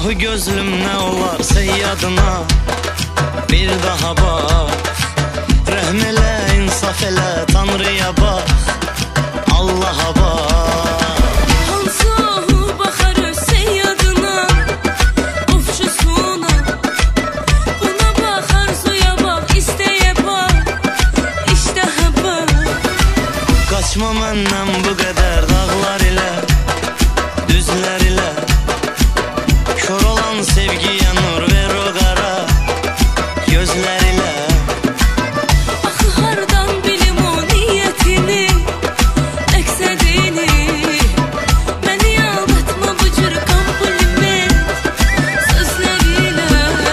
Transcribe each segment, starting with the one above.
Ah gözlüm ne olar seyyadına, bir daha bak. Rəhm elə, insaf elə, Tanrıya bax, Allaha bax. Hansı ahu baxar öz seyyadına, ovçusuna. Buna bax, arzuya bax, istəyə bax, iştəha bax. Qaçma məndən bu qədər dağlar ilə, düzlər ilə. Kör olan sevgiyə nur ver o qara gözlər ilə. Axı hardan bilim o niyyətini, məqsədini. Məni aldatma bu cür kompliment sözlərilə.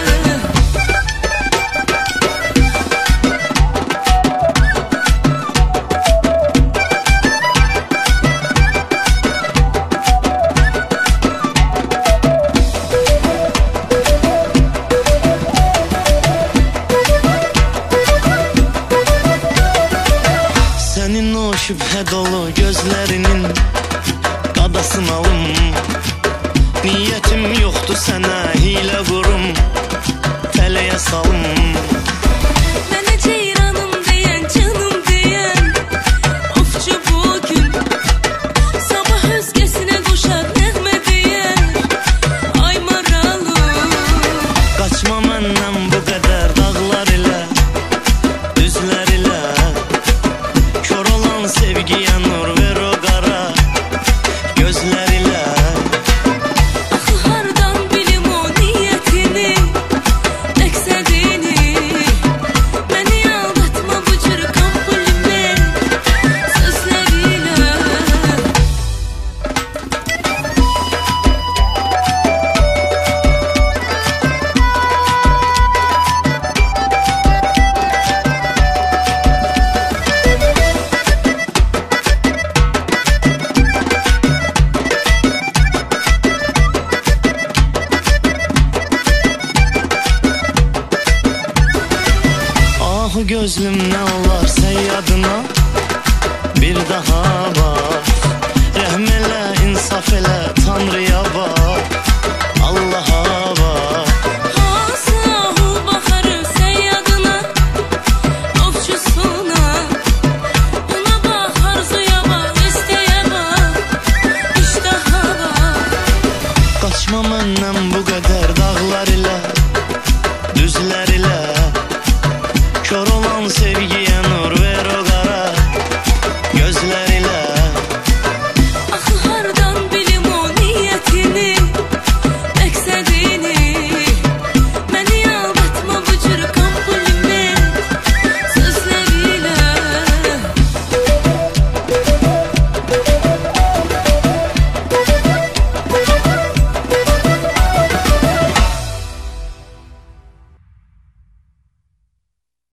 Sənin o şübhə dolu gözlərinin qadasını alım. Niyyətim yoxdur sənə hilə qurum, tələyə salım. Mənə ceyranım deyən, canım deyən ovçu bugün. Sabah özgəsinə qoşar nəğmə deyən ay maralım. Qaçma məndən bu qədər dağlar ilə, düzlər ilə. Kör olan sevgiyə nur ver o qara gözlər ilə. Axı hardan bilim o niyyətini, məqsədini. Məni aldatma bu cür kompliment sözlərilə. Ah gözlüm ne olar seyyadına, bir daha